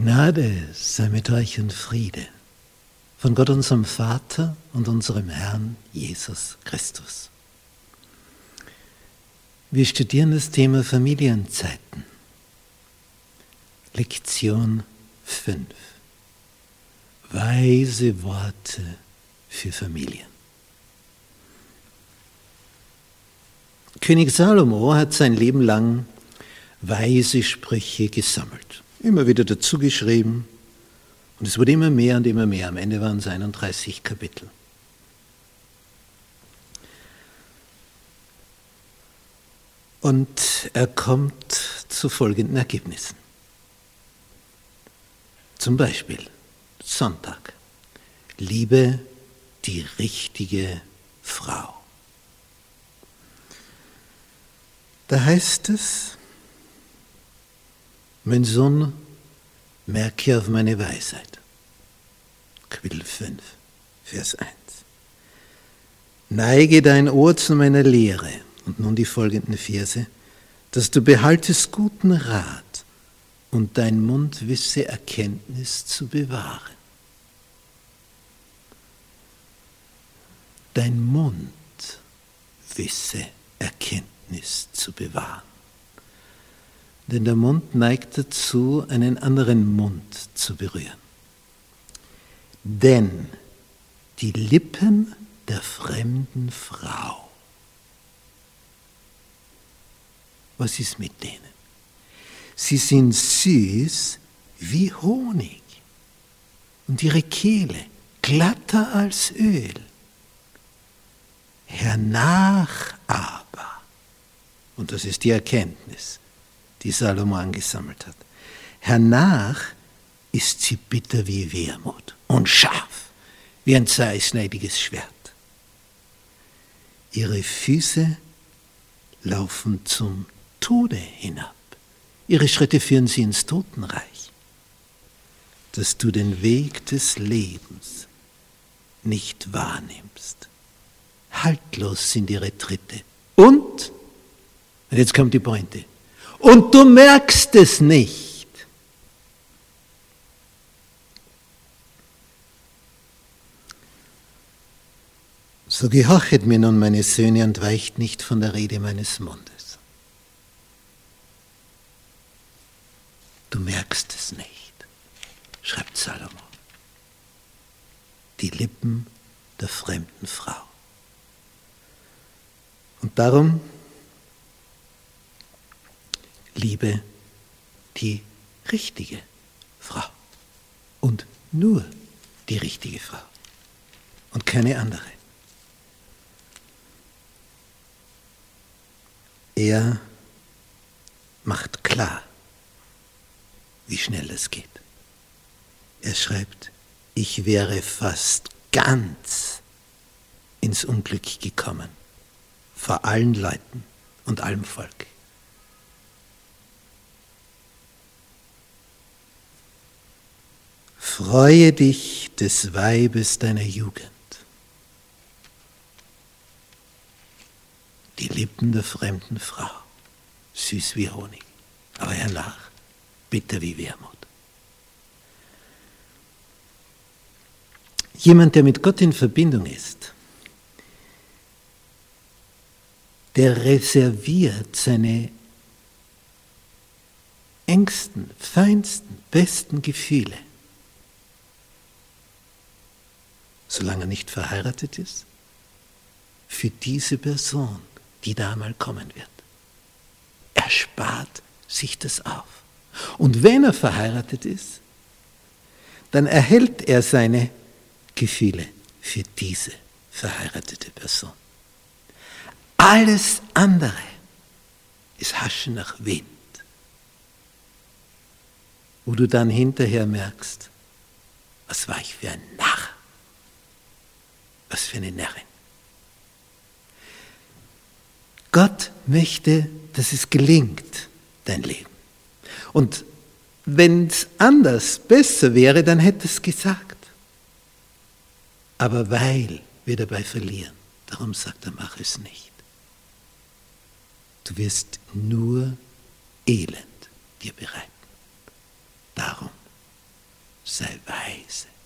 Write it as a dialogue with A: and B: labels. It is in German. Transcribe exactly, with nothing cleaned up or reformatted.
A: Gnade sei mit euch und Friede von Gott unserem Vater und unserem Herrn Jesus Christus. Wir studieren das Thema Familienzeiten. Lektion fünf. Weise Worte für Familien. König Salomo hat sein Leben lang weise Sprüche gesammelt, immer wieder dazu geschrieben, und es wurde immer mehr und immer mehr. Am Ende waren es einunddreißig Kapitel. Und er kommt zu folgenden Ergebnissen. Zum Beispiel Sonntag. Liebe die richtige Frau. Da heißt es, mein Sohn, merke auf meine Weisheit. Kapitel fünf, Vers eins. Neige dein Ohr zu meiner Lehre. Und nun die folgenden Verse. Dass du behaltest guten Rat und dein Mund wisse Erkenntnis zu bewahren. Dein Mund wisse Erkenntnis zu bewahren. Denn der Mund neigt dazu, einen anderen Mund zu berühren. Denn die Lippen der fremden Frau, was ist mit denen? Sie sind süß wie Honig und ihre Kehle glatter als Öl. Hernach aber, und das ist die Erkenntnis, die Salomo angesammelt hat, hernach ist sie bitter wie Wermut und scharf wie ein zweischneidiges Schwert. Ihre Füße laufen zum Tode hinab. Ihre Schritte führen sie ins Totenreich. Dass du den Weg des Lebens nicht wahrnimmst. Haltlos sind ihre Tritte. Und, und jetzt kommt die Pointe, und du merkst es nicht. So gehorchet mir nun, meine Söhne, und weicht nicht von der Rede meines Mundes. Du merkst es nicht, schreibt Salomo. Die Lippen der fremden Frau. Und darum liebe die richtige Frau. Und nur die richtige Frau. Und keine andere. Er macht klar, wie schnell es geht. Er schreibt, ich wäre fast ganz ins Unglück gekommen, vor allen Leuten und allem Volk. Freue dich des Weibes deiner Jugend. Die Lippen der fremden Frau, süß wie Honig, aber hernach bitter wie Wermut. Jemand, der mit Gott in Verbindung ist, der reserviert seine engsten, feinsten, besten Gefühle, solange er nicht verheiratet ist, für diese Person, die da mal kommen wird. Er spart sich das auf. Und wenn er verheiratet ist, dann erhält er seine Gefühle für diese verheiratete Person. Alles andere ist Haschen nach Wind, wo du dann hinterher merkst, was war ich für ein Narr, was für eine Närrin. Gott möchte, dass es gelingt, dein Leben. Und wenn es anders, besser wäre, dann hätte es gesagt. Aber weil wir dabei verlieren, darum sagt er, mach es nicht. Du wirst nur Elend dir bereiten. Darum sei weise.